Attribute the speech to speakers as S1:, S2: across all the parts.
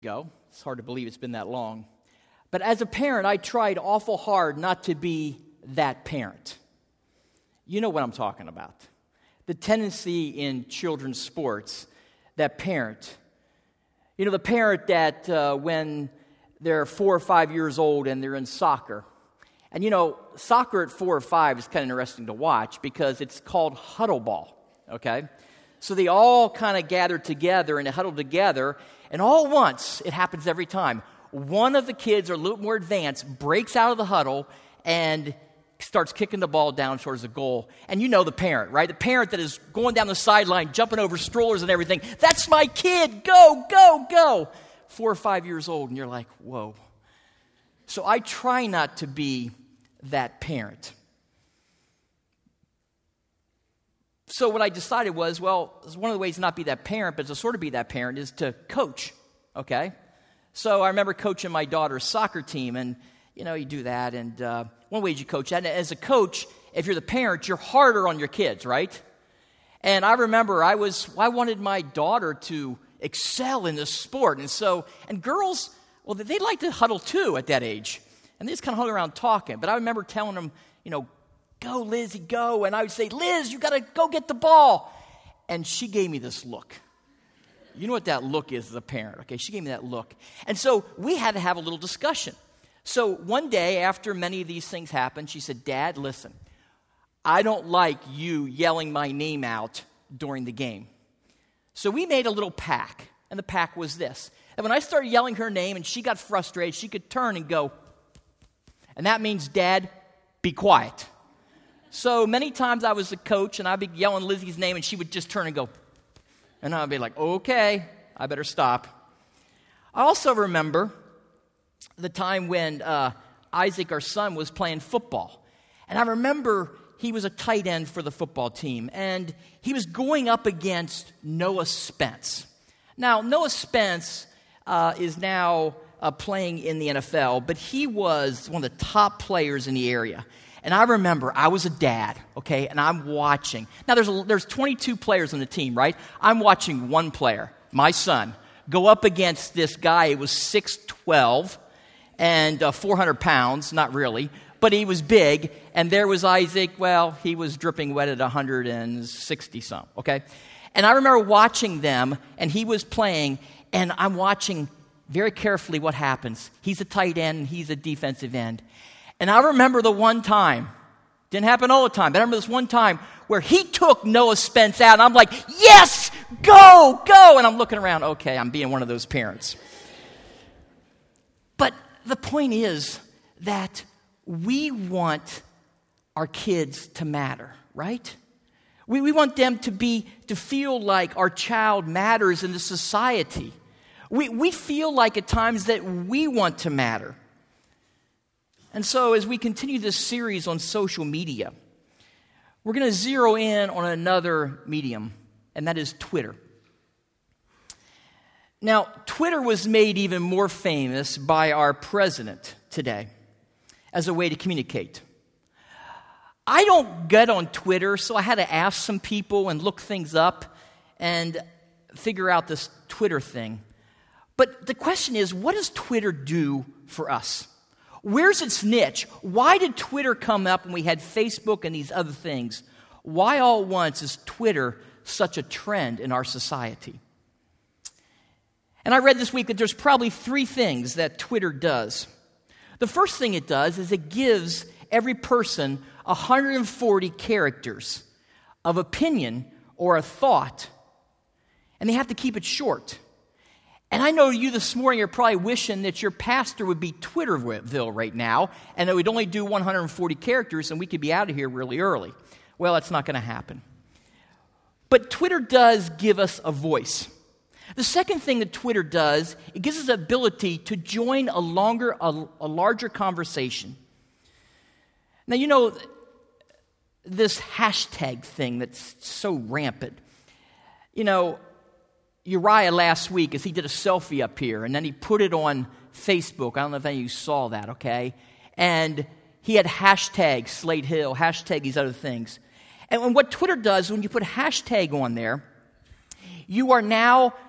S1: ago. It's hard to believe it's been that long. But as a parent, I tried awful hard not to be that parent. You know what I'm talking about. The tendency in children's sports, that parent. You know, the parent that when they're 4 or 5 years old and they're in soccer. And you know, soccer at 4 or 5 is kind of interesting to watch because it's called huddle ball, okay? So they all kind of gather together and they huddle together, and all at once, it happens every time, one of the kids, or a little more advanced, breaks out of the huddle and starts kicking the ball down towards the goal. And you know the parent, right? The parent that is going down the sideline, jumping over strollers and everything. That's my kid! Go, go, go! 4 or 5 years old, and you're like, whoa. So I try not to be that parent. So what I decided was, well, one of the ways to not be that parent, but to sort of be that parent, is to coach, okay? So I remember coaching my daughter's soccer team, and, you know, you do that, and one way you coach that, and as a coach, if you're the parent, you're harder on your kids, right? And I remember I wanted my daughter to excel in this sport, and girls, well, they like to huddle too at that age, and they just kind of hung around talking, but I remember telling them, you know, go, Lizzie, go. And I would say, Liz, you got to go get the ball. And she gave me this look. You know what that look is as a parent, okay? She gave me that look. And so we had to have a little discussion. So one day, after many of these things happened, she said, Dad, listen, I don't like you yelling my name out during the game. So we made a little pact, and the pact was this. And when I started yelling her name and she got frustrated, she could turn and go, and that means, Dad, be quiet. So many times I was the coach, and I'd be yelling Lizzie's name, and she would just turn and go. And I'd be like, okay, I better stop. I also remember the time when Isaac, our son, was playing football. And I remember he was a tight end for the football team, and he was going up against Noah Spence. Now, Noah Spence is now playing in the NFL, but he was one of the top players in the area. And I remember I was a dad, okay, and I'm watching. Now, there's 22 players on the team, right? I'm watching one player, my son, go up against this guy who was 6'12", and 400 pounds, not really, but he was big. And there was Isaac, well, he was dripping wet at 160-some, okay? And I remember watching them, and he was playing, and I'm watching very carefully what happens. He's a tight end, and he's a defensive end. And I remember the one time, didn't happen all the time, but I remember this one time where he took Noah Spence out, and I'm like, yes, go, go. And I'm looking around, okay, I'm being one of those parents. But the point is that we want our kids to matter, right? We want them to feel like our child matters in the society. We feel like at times that we want to matter. And so as we continue this series on social media, we're going to zero in on another medium, and that is Twitter. Now, Twitter was made even more famous by our president today as a way to communicate. I don't get on Twitter, so I had to ask some people and look things up and figure out this Twitter thing. But the question is, what does Twitter do for us? Where's its niche? Why did Twitter come up when we had Facebook and these other things? Why all at once is Twitter such a trend in our society? And I read this week that there's probably 3 things that Twitter does. The first thing it does is it gives every person 140 characters of opinion or a thought, and they have to keep it short. And I know you this morning are probably wishing that your pastor would be Twitterville right now, and it would only do 140 characters, and we could be out of here really early. Well, that's not going to happen. But Twitter does give us a voice. The second thing that Twitter does, it gives us the ability to join a larger conversation. Now, you know, this hashtag thing that's so rampant. You know, Uriah last week, as he did a selfie up here, and then he put it on Facebook. I don't know if any of you saw that, okay? And he had hashtag Slate Hill, hashtag these other things. And what Twitter does, when you put hashtag on there, you are now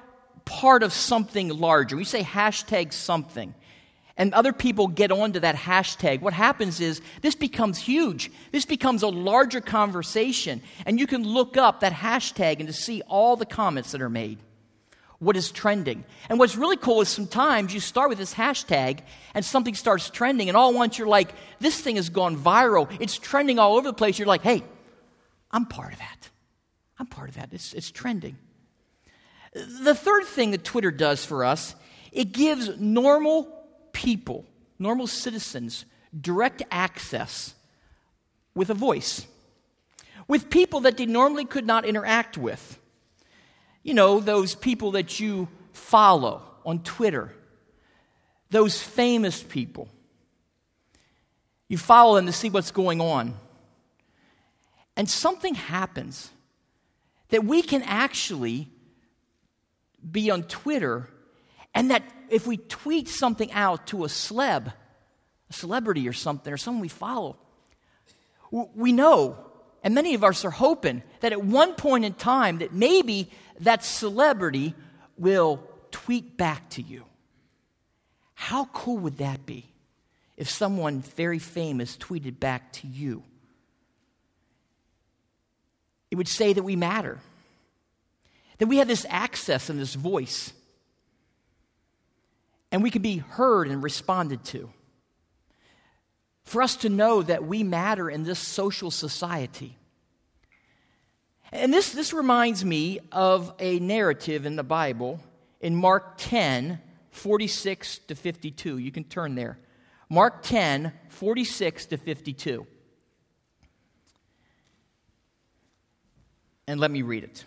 S1: part of something larger. We say hashtag something, and other people get onto that hashtag. What happens is this becomes huge. This becomes a larger conversation, and you can look up that hashtag and to see all the comments that are made, what is trending. And what's really cool is sometimes you start with this hashtag and something starts trending, and all at once you're like, this thing has gone viral. It's trending all over the place. You're like, hey, I'm part of that. I'm part of that. It's trending. The third thing that Twitter does for us, it gives normal people, normal citizens, direct access with a voice, with people that they normally could not interact with. You know, those people that you follow on Twitter, those famous people. You follow them to see what's going on. And something happens that we can actually be on Twitter, and that if we tweet something out to a celebrity or something, or someone we follow, we know, and many of us are hoping, that at one point in time that maybe that celebrity will tweet back to you. How cool would that be if someone very famous tweeted back to you? It would say that we matter, that we have this access and this voice, and we can be heard and responded to. For us to know that we matter in this social society. And this reminds me of a narrative in the Bible in Mark 10, 46 to 52. You can turn there. Mark 10, 46 to 52. And let me read it.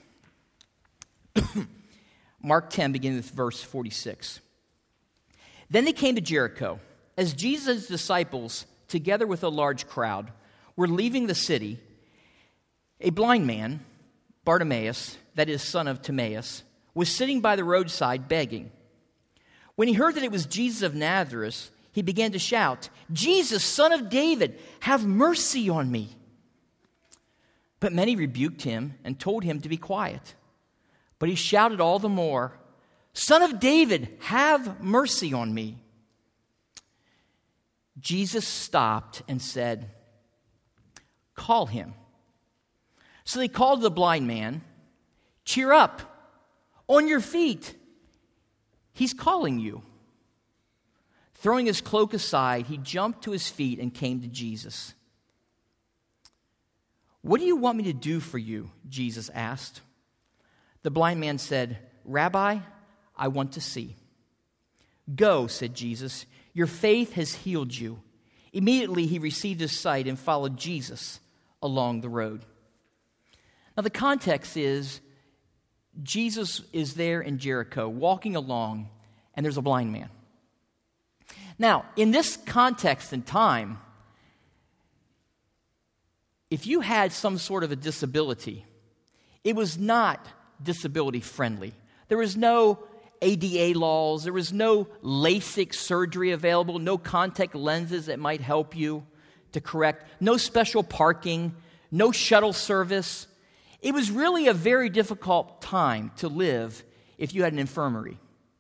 S1: Mark 10, beginning with verse 46. Then they came to Jericho. As Jesus' disciples, together with a large crowd, were leaving the city, a blind man, Bartimaeus, that is, son of Timaeus, was sitting by the roadside begging. When he heard that it was Jesus of Nazareth, he began to shout, "Jesus, son of David, have mercy on me." But many rebuked him and told him to be quiet. But he shouted all the more, "Son of David, have mercy on me." Jesus stopped and said, "Call him." So they called the blind man. "Cheer up, on your feet. He's calling you." Throwing his cloak aside, he jumped to his feet and came to Jesus. "What do you want me to do for you?" Jesus asked. The blind man said, "Rabbi, I want to see." "Go," said Jesus, "your faith has healed you." Immediately he received his sight and followed Jesus along the road. Now the context is, Jesus is there in Jericho walking along, and there's a blind man. Now, in this context and time, if you had some sort of a disability, it was not disability friendly. There was no ADA laws, there was no LASIK surgery available, no contact lenses that might help you to correct, no special parking, no shuttle service. It was really a very difficult time to live if you had an infirmary.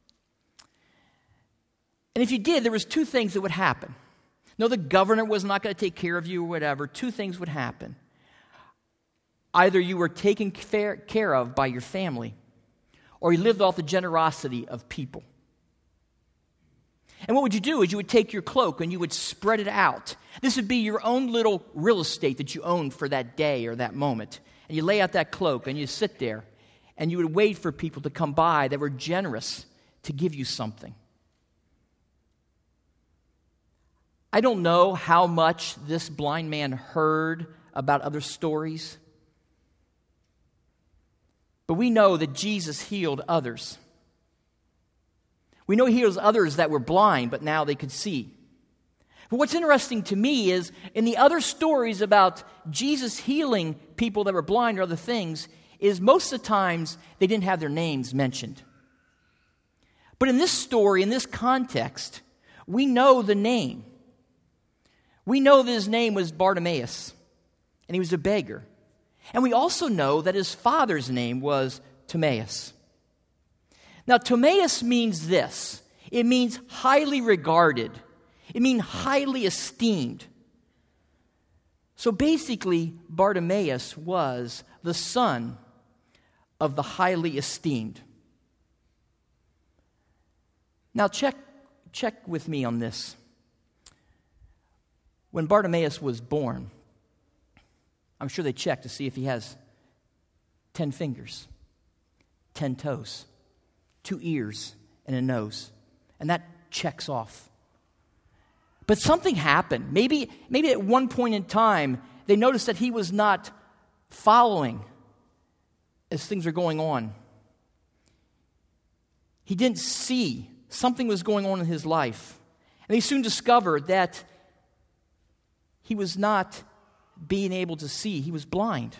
S1: And if you did, there was two things that would happen. No, the governor was not going to take care of you or whatever. Two things would happen. Either you were taken care of by your family, or you lived off the generosity of people. And what would you do is you would take your cloak and you would spread it out. This would be your own little real estate that you owned for that day or that moment. And you lay out that cloak and you sit there and you would wait for people to come by that were generous to give you something. I don't know how much this blind man heard about other stories, but we know that Jesus healed others. We know he heals others that were blind, but now they could see. But what's interesting to me is in the other stories about Jesus healing people that were blind or other things, is most of the times they didn't have their names mentioned. But in this story, in this context, we know the name. We know that his name was Bartimaeus, and he was a beggar. And we also know that his father's name was Timaeus. Now, Timaeus means this. It means highly regarded. It means highly esteemed. So basically, Bartimaeus was the son of the highly esteemed. Now, check with me on this. When Bartimaeus was born, I'm sure they checked to see if he has 10 fingers, 10 toes, 2 ears, and a nose. And that checks off. But something happened. Maybe at one point in time, they noticed that he was not following as things are going on. He didn't see. Something was going on in his life. And he soon discovered that he was not being able to see. He was blind.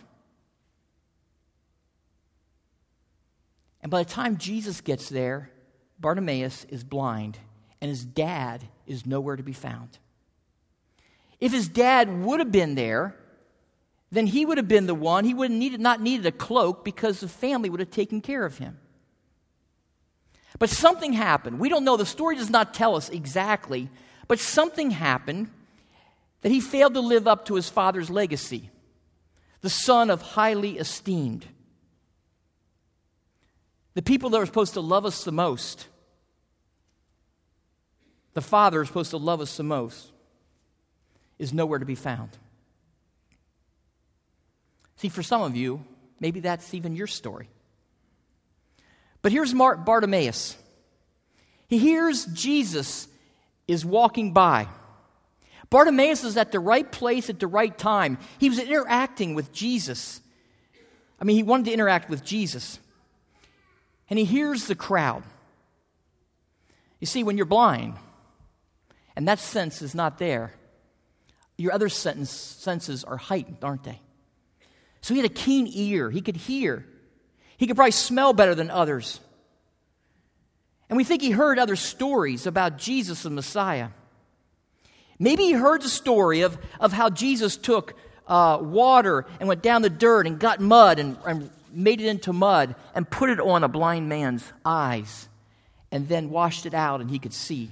S1: And by the time Jesus gets there, Bartimaeus is blind, and his dad is nowhere to be found. If his dad would have been there, then he would have been the one. He would have not needed a cloak because the family would have taken care of him. But something happened. We don't know. The story does not tell us exactly, but something happened that he failed to live up to his father's legacy, the son of highly esteemed. The people that are supposed to love us the most, the father is supposed to love us the most, is nowhere to be found. See, for some of you, maybe that's even your story. But here's Bartimaeus. He hears Jesus is walking by. Bartimaeus is at the right place at the right time. He was interacting with Jesus. He wanted to interact with Jesus. And he hears the crowd. You see, when you're blind, and that sense is not there, your other senses are heightened, aren't they? So he had a keen ear. He could hear. He could probably smell better than others. And we think he heard other stories about Jesus the Messiah. Maybe he heard the story of how Jesus took water and went down the dirt and got mud and made it into mud and put it on a blind man's eyes and then washed it out and he could see.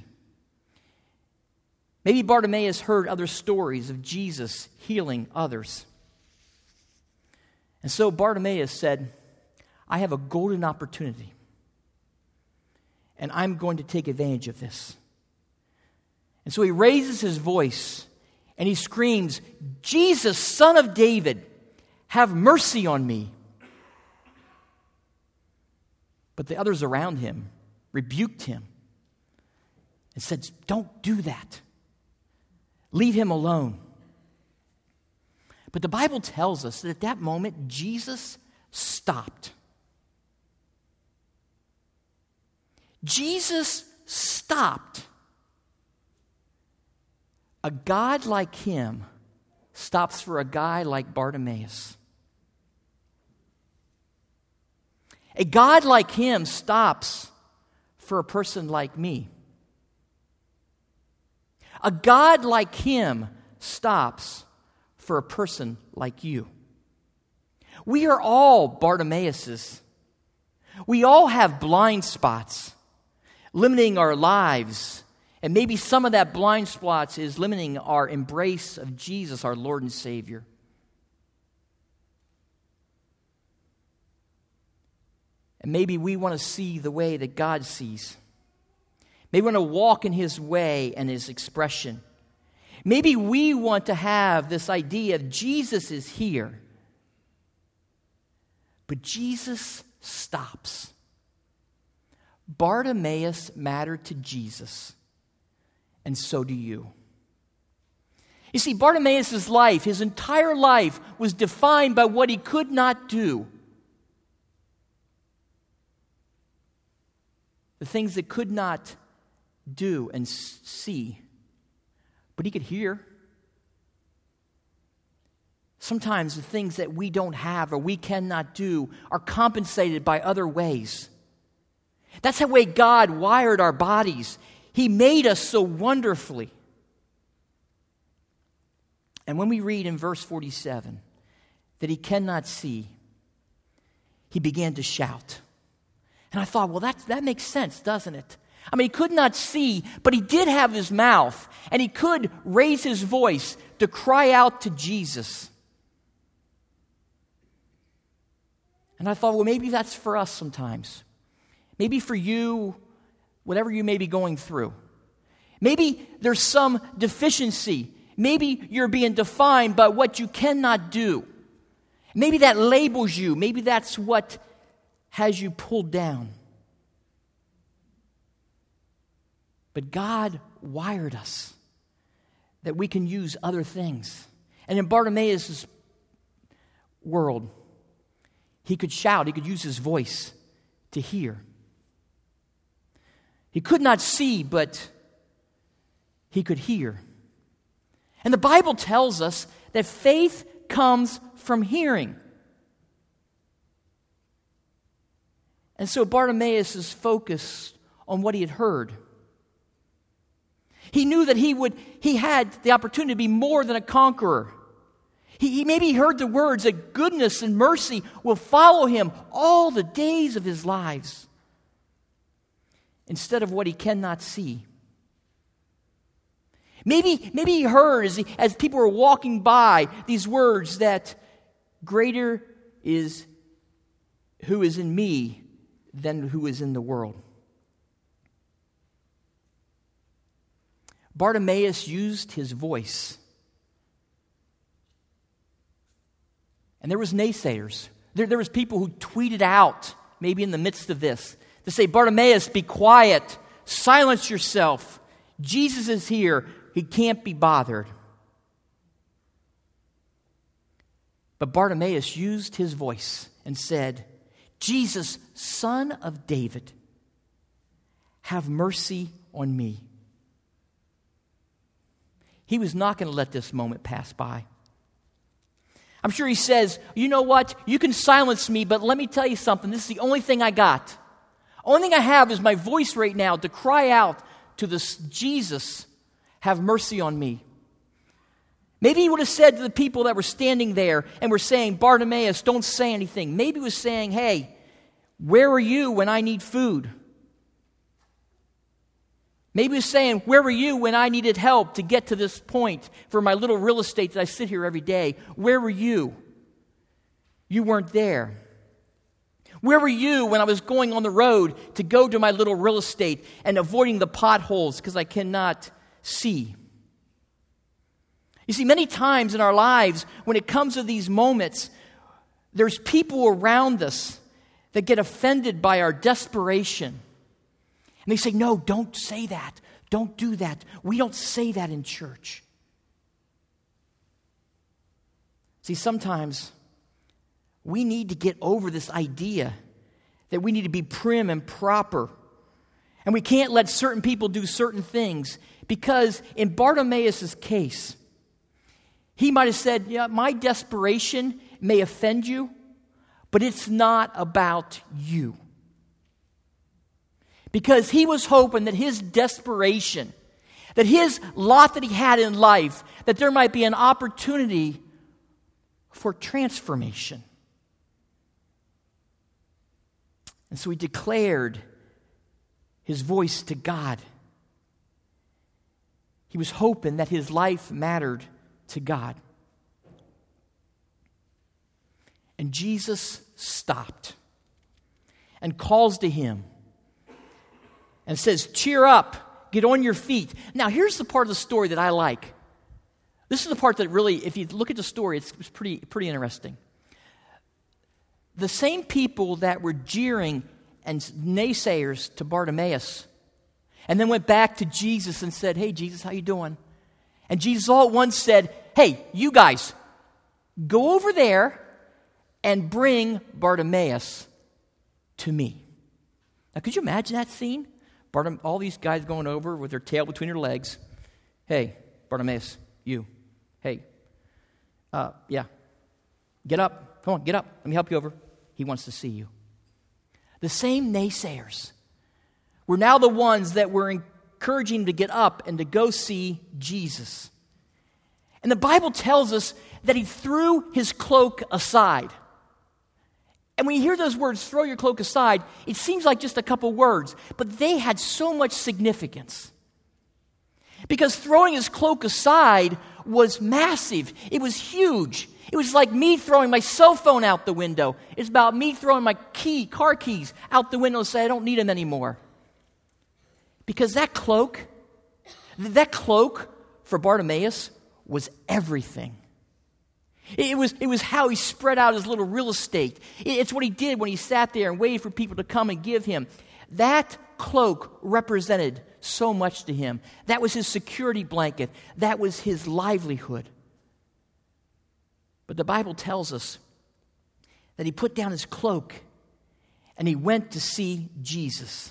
S1: Maybe Bartimaeus heard other stories of Jesus healing others. And so Bartimaeus said, I have a golden opportunity, and I'm going to take advantage of this. And so he raises his voice, and he screams, Jesus, Son of David, have mercy on me. But the others around him rebuked him and said, don't do that. Leave him alone. But the Bible tells us that at that moment, Jesus stopped. Jesus stopped. A God like him stops for a guy like Bartimaeus. A God like him stops for a person like me. A God like him stops for a person like you. We are all Bartimaeuses. We all have blind spots limiting our lives. And maybe some of that blind spots is limiting our embrace of Jesus, our Lord and Savior. And maybe we want to see the way that God sees. Maybe we want to walk in His way and His expression. Maybe we want to have this idea of Jesus is here. But Jesus stops. Bartimaeus mattered to Jesus, and so do you. You see, Bartimaeus' life, his entire life, was defined by what he could not do. The things that could not do and see, but he could hear. Sometimes the things that we don't have or we cannot do are compensated by other ways. That's the way God wired our bodies. He made us so wonderfully. And when we read in verse 47 that he cannot see, he began to shout. And I thought, well, that makes sense, doesn't it? I mean, he could not see, but he did have his mouth, and he could raise his voice to cry out to Jesus. And I thought, well, maybe that's for us sometimes. Maybe for you, whatever you may be going through. Maybe there's some deficiency. Maybe you're being defined by what you cannot do. Maybe that labels you. Maybe that's what has you pulled down. But God wired us that we can use other things. And in Bartimaeus' world, he could shout, he could use his voice to hear. He could not see, but he could hear. And the Bible tells us that faith comes from hearing. And so Bartimaeus is focused on what he had heard. He knew that he had the opportunity to be more than a conqueror. He maybe heard the words that goodness and mercy will follow him all the days of his lives, instead of what he cannot see. Maybe he heard as people were walking by these words that greater is who is in me than who is in the world. Bartimaeus used his voice. And there was naysayers. There was people who tweeted out, maybe in the midst of this, to say, Bartimaeus, be quiet, silence yourself. Jesus is here. He can't be bothered. But Bartimaeus used his voice and said, Jesus, Son of David, have mercy on me. He was not going to let this moment pass by. I'm sure he says, you know what? You can silence me, but let me tell you something. This is the only thing I got. Only thing I have is my voice right now to cry out to this Jesus, have mercy on me. Maybe he would have said to the people that were standing there and were saying, Bartimaeus, don't say anything. Maybe he was saying, hey, where are you when I need food? Maybe he was saying, where were you when I needed help to get to this point for my little real estate that I sit here every day? Where were you? You weren't there. Where were you when I was going on the road to go to my little real estate and avoiding the potholes because I cannot see? You see, many times in our lives, when it comes to these moments, there's people around us that get offended by our desperation. And they say, no, don't say that. Don't do that. We don't say that in church. See, sometimes we need to get over this idea that we need to be prim and proper. And we can't let certain people do certain things. Because in Bartimaeus' case, he might have said, yeah, my desperation may offend you, but it's not about you. Because he was hoping that his desperation, that his lot that he had in life, that there might be an opportunity for transformation. And so he declared his voice to God. He was hoping that his life mattered to God. And Jesus stopped and calls to him and says, cheer up, get on your feet. Now, here's the part of the story that I like. This is the part that really, if you look at the story, it's pretty interesting. The same people that were jeering and naysayers to Bartimaeus, and then went back to Jesus and said, hey, Jesus, how you doing? And Jesus all at once said, hey, you guys, go over there and bring Bartimaeus to me. Now, could you imagine that scene? All these guys going over with their tail between their legs. Hey, Bartimaeus, you. Hey, yeah, get up. Come on, get up. Let me help you over. He wants to see you. The same naysayers were now the ones that were encouraging him to get up and to go see Jesus. And the Bible tells us that he threw his cloak aside. And when you hear those words, throw your cloak aside, it seems like just a couple words, but they had so much significance. Because throwing his cloak aside was massive. It was huge. It was like me throwing my cell phone out the window. It's about me throwing my car keys out the window and say, I don't need them anymore. Because that cloak for Bartimaeus was everything. It was how he spread out his little real estate. It's what he did when he sat there and waited for people to come and give him. That cloak represented so much to him. That was his security blanket. That was his livelihood. But the Bible tells us that he put down his cloak and he went to see Jesus.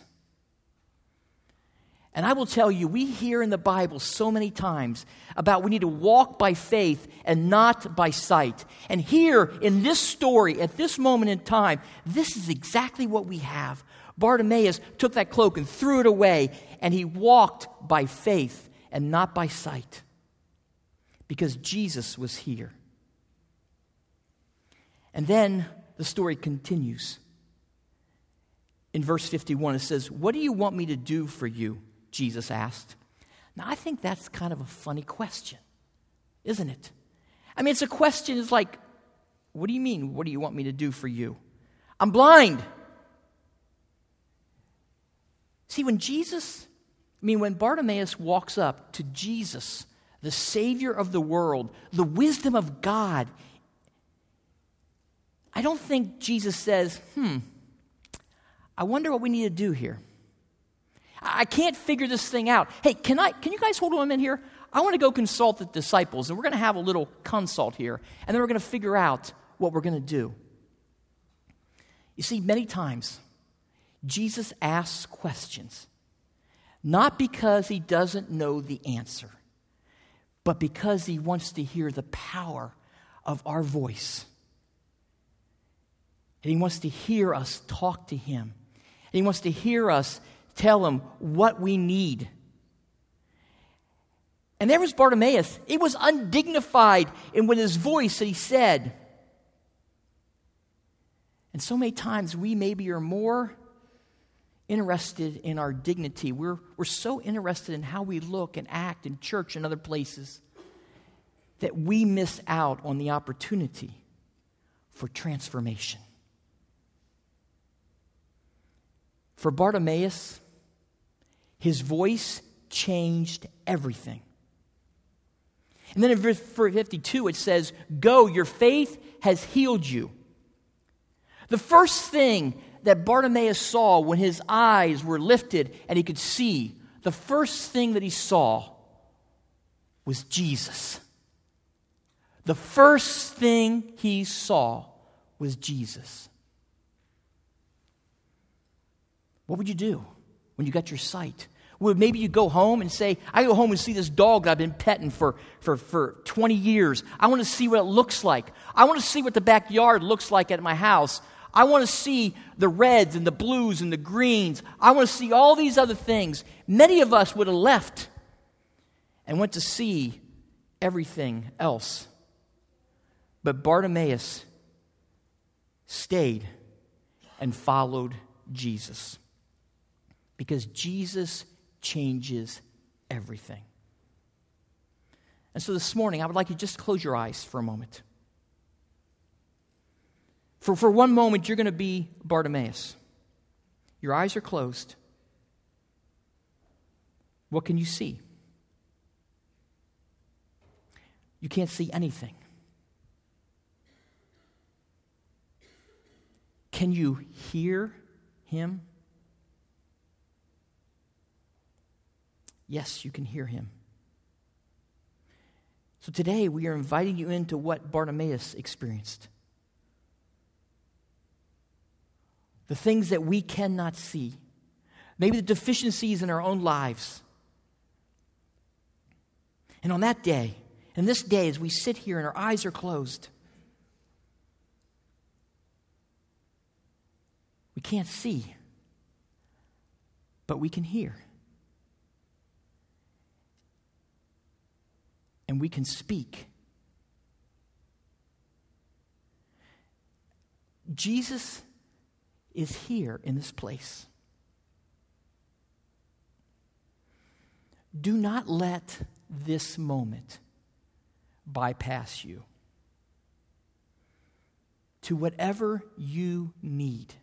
S1: And I will tell you, we hear in the Bible so many times about we need to walk by faith and not by sight. And here in this story, at this moment in time, this is exactly what we have. Bartimaeus took that cloak and threw it away, and he walked by faith and not by sight because Jesus was here. And then the story continues. In verse 51, it says, "What do you want me to do for you?" Jesus asked. Now, I think that's kind of a funny question, isn't it? I mean, it's a question, it's like, what do you mean, what do you want me to do for you? I'm blind. See, when Bartimaeus walks up to Jesus, the Savior of the world, the wisdom of God, I don't think Jesus says, I wonder what we need to do here. I can't figure this thing out. Hey, can you guys hold on a minute here? I want to go consult the disciples, and we're going to have a little consult here, and then we're going to figure out what we're going to do. You see, many times, Jesus asks questions, not because he doesn't know the answer, but because he wants to hear the power of our voice. And he wants to hear us talk to him. And he wants to hear us tell him what we need. And there was Bartimaeus. It was undignified in with his voice that he said. And so many times we maybe are more interested in our dignity. We're so interested in how we look and act in church and other places that we miss out on the opportunity for transformation. For Bartimaeus, his voice changed everything. And then in verse 52 it says, "Go, your faith has healed you." The first thing that Bartimaeus saw when his eyes were lifted and he could see, the first thing that he saw was Jesus. The first thing he saw was Jesus. What would you do when you got your sight? Well, maybe you go home and say, I go home and see this dog that I've been petting for 20 years. I want to see what it looks like. I want to see what the backyard looks like at my house. I want to see the reds and the blues and the greens. I want to see all these other things. Many of us would have left and went to see everything else. But Bartimaeus stayed and followed Jesus. Because Jesus changes everything. And so this morning, I would like you to just close your eyes for a moment. For one moment, you're going to be Bartimaeus. Your eyes are closed. What can you see? You can't see anything. Can you hear him? Yes, you can hear him. So today we are inviting you into what Bartimaeus experienced. The things that we cannot see. Maybe the deficiencies in our own lives. And on that day, and this day as we sit here and our eyes are closed, we can't see, but we can hear. And we can speak. Jesus is here in this place. Do not let this moment bypass you to whatever you need.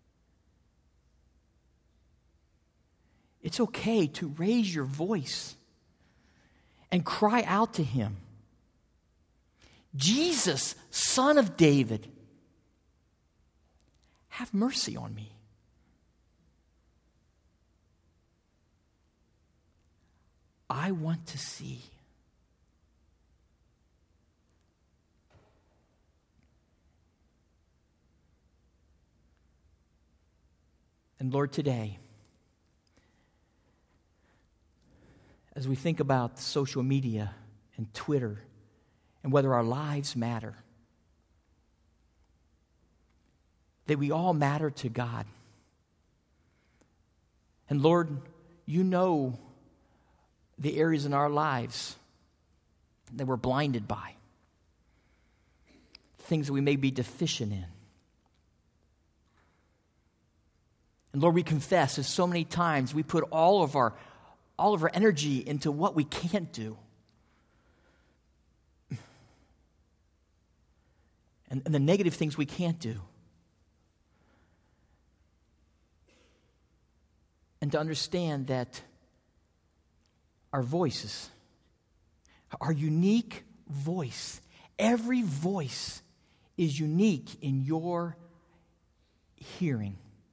S1: It's okay to raise your voice and cry out to him. Jesus, Son of David, have mercy on me. I want to see. And Lord, today, as we think about social media and Twitter and whether our lives matter, that we all matter to God. And Lord, you know the areas in our lives that we're blinded by, things that we may be deficient in. And Lord, we confess that so many times we put all of our energy into what we can't do. And the negative things we can't do. And to understand that our voices, our unique voice, every voice is unique in your hearing.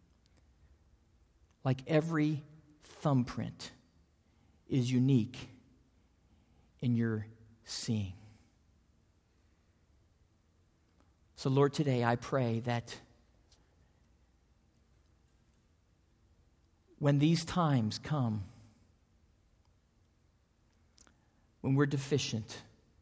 S1: Like every thumbprint is unique in your seeing. So Lord, today I pray that when these times come, when we're deficient,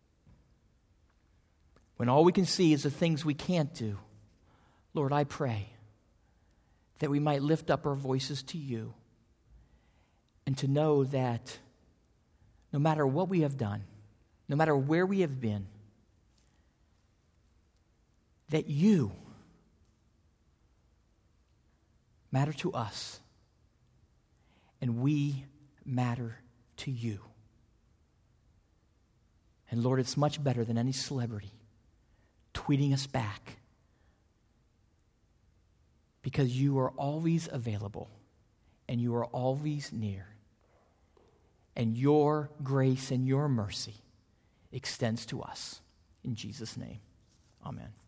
S1: when all we can see is the things we can't do, Lord, I pray that we might lift up our voices to you and to know that no matter what we have done, no matter where we have been, that you matter to us and we matter to you. And Lord, it's much better than any celebrity tweeting us back, because you are always available and you are always near. And your grace and your mercy extends to us. In Jesus' name, amen.